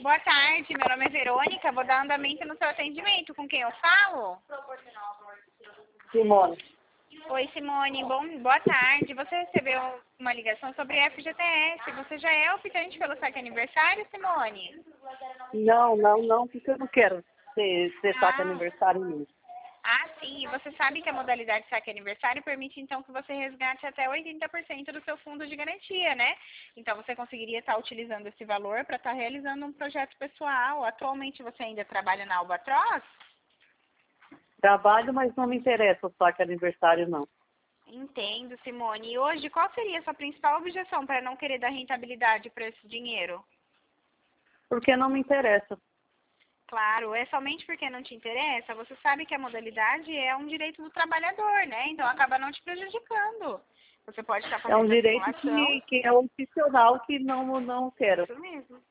Boa tarde, meu nome é Verônica, vou dar andamento no seu atendimento. Com quem eu falo? Simone. Oi, Simone, boa tarde. Você recebeu uma ligação sobre FGTS. Você já é optante pelo saque aniversário, Simone? Não, porque eu não quero ter saque Ah, aniversário mesmo. sim. Você sabe que a modalidade saque aniversário permite, então, que você resgate até 80% do seu fundo de garantia, né? Então, você conseguiria estar utilizando esse valor para estar realizando um projeto pessoal. Atualmente, você ainda trabalha na Albatroz? Trabalho, mas não me interessa o saque aniversário, não. Entendo, Simone. E hoje, qual seria a sua principal objeção para não querer dar rentabilidade para esse dinheiro? Porque não me interessa. Claro, é somente porque não te interessa. Você sabe que a modalidade é um direito do trabalhador, né? Então acaba não te prejudicando. Você pode estar É um fazendo a direito simulação. que é opcional que não quero. Isso mesmo.